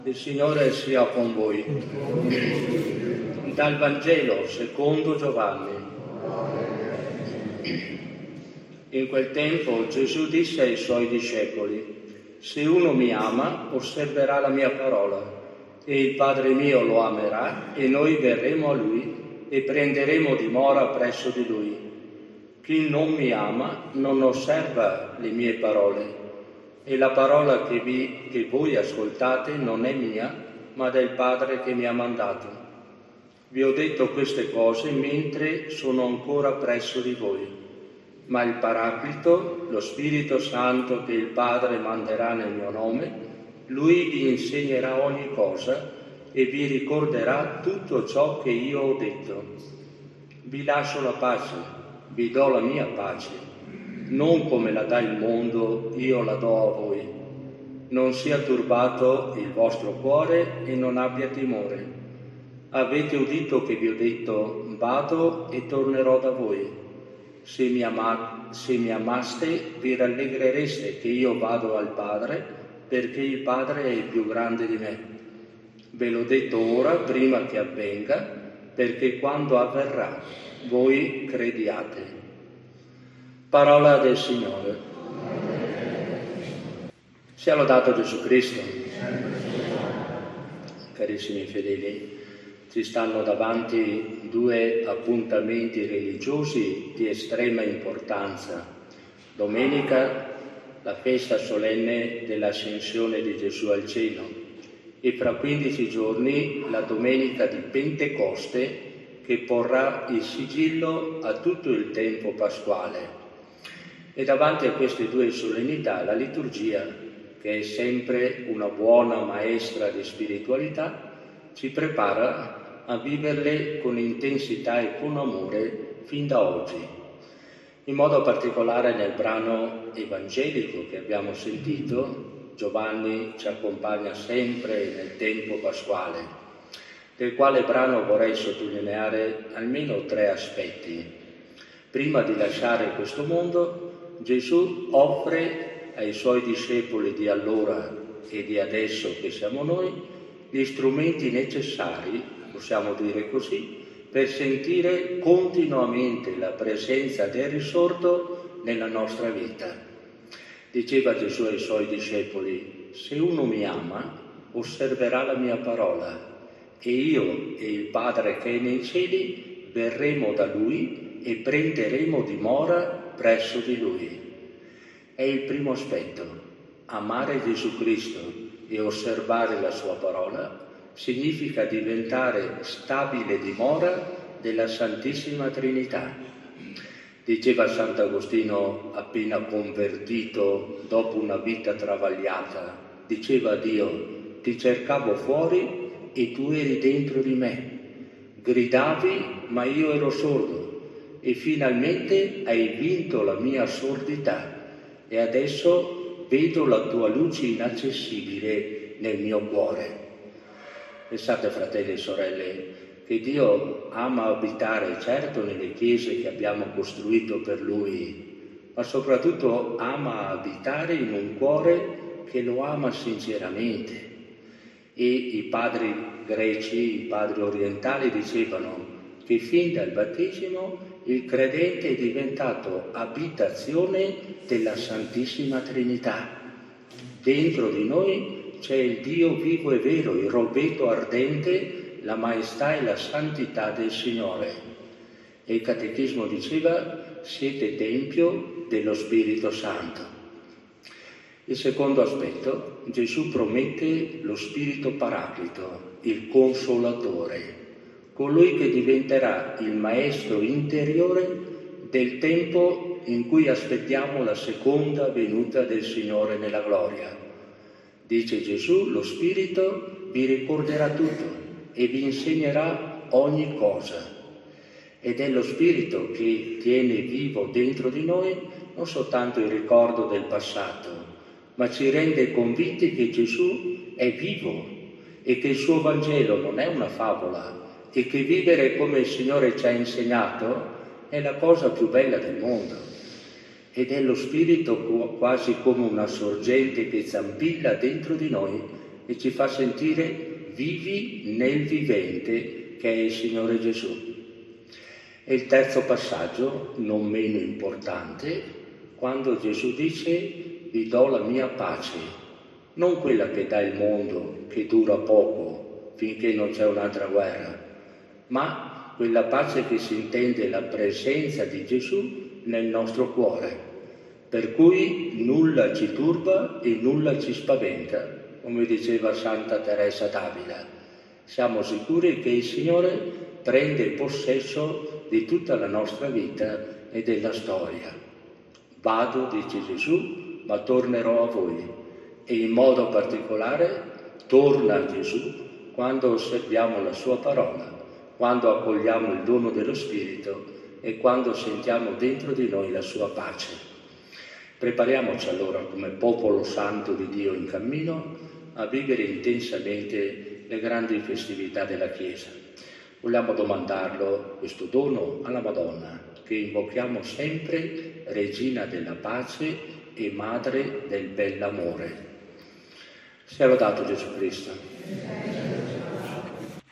Il Signore sia con voi. Dal Vangelo secondo Giovanni. In quel tempo Gesù disse ai suoi discepoli: se uno mi ama, osserverà la mia parola, e il Padre mio lo amerà, e noi verremo a lui e prenderemo dimora presso di lui. Chi non mi ama non osserva le mie parole, e la parola che voi ascoltate non è mia, ma del Padre che mi ha mandato. Vi ho detto queste cose mentre sono ancora presso di voi, ma il Paraclito, lo Spirito Santo che il Padre manderà nel mio nome, lui vi insegnerà ogni cosa e vi ricorderà tutto ciò che io ho detto. Vi lascio la pace, vi do la mia pace. Non come la dà il mondo, io la do a voi. Non sia turbato il vostro cuore e non abbia timore. Avete udito che vi ho detto: vado e tornerò da voi. Se mi amaste, vi rallegrereste che io vado al Padre, perché il Padre è più grande di me. Ve l'ho detto ora, prima che avvenga, perché quando avverrà, voi crediate. Parola del Signore. Sia lodato Gesù Cristo. Carissimi fedeli, ci stanno davanti due appuntamenti religiosi di estrema importanza. Domenica, la festa solenne dell'ascensione di Gesù al cielo, e fra 15 giorni la domenica di Pentecoste, che porrà il sigillo a tutto il tempo pasquale. E davanti a queste due solennità la liturgia, che è sempre una buona maestra di spiritualità, ci prepara a viverle con intensità e con amore fin da oggi. In modo particolare nel brano evangelico che abbiamo sentito, Giovanni ci accompagna sempre nel tempo pasquale, del quale brano vorrei sottolineare almeno 3 aspetti. Prima di lasciare questo mondo, Gesù offre ai suoi discepoli di allora e di adesso che siamo noi gli strumenti necessari, possiamo dire così, per sentire continuamente la presenza del risorto nella nostra vita. Diceva Gesù ai suoi discepoli: se uno mi ama, osserverà la mia parola, e io e il Padre che è nei cieli verremo da lui e prenderemo dimora presso di lui. È il primo aspetto. Amare Gesù Cristo e osservare la sua parola significa diventare stabile dimora della Santissima Trinità. Diceva Sant'Agostino, appena convertito dopo una vita travagliata, diceva a Dio: ti cercavo fuori e tu eri dentro di me. Gridavi, ma io ero sordo. E finalmente hai vinto la mia sordità e adesso vedo la tua luce inaccessibile nel mio cuore. Pensate, fratelli e sorelle, che Dio ama abitare certo nelle chiese che abbiamo costruito per Lui, ma soprattutto ama abitare in un cuore che lo ama sinceramente. E i padri greci, i padri orientali dicevano che fin dal battesimo il credente è diventato abitazione della Santissima Trinità. Dentro di noi c'è il Dio vivo e vero, il roveto ardente, la maestà e la santità del Signore. E il Catechismo diceva: siete tempio dello Spirito Santo. Il secondo aspetto: Gesù promette lo Spirito Paraclito, il Consolatore, colui che diventerà il maestro interiore del tempo in cui aspettiamo la seconda venuta del Signore nella gloria. Dice Gesù: lo Spirito vi ricorderà tutto e vi insegnerà ogni cosa. Ed è lo Spirito che tiene vivo dentro di noi non soltanto il ricordo del passato, ma ci rende convinti che Gesù è vivo e che il suo Vangelo non è una favola, e che vivere come il Signore ci ha insegnato è la cosa più bella del mondo. Ed è lo Spirito quasi come una sorgente che zampilla dentro di noi e ci fa sentire vivi nel vivente che è il Signore Gesù. E il terzo passaggio, non meno importante, quando Gesù dice: vi do la mia pace, non quella che dà il mondo, che dura poco, finché non c'è un'altra guerra, ma quella pace che si intende la presenza di Gesù nel nostro cuore, per cui nulla ci turba e nulla ci spaventa, come diceva Santa Teresa d'Avila. Siamo sicuri che il Signore prende possesso di tutta la nostra vita e della storia. Vado, dice Gesù, ma tornerò a voi. E in modo particolare torna Gesù quando osserviamo la sua parola, quando accogliamo il dono dello Spirito e quando sentiamo dentro di noi la sua pace. Prepariamoci allora come popolo santo di Dio in cammino a vivere intensamente le grandi festività della Chiesa. Vogliamo domandarlo questo dono alla Madonna, che invochiamo sempre Regina della Pace e Madre del Bell'Amore. Sia lodato Gesù Cristo.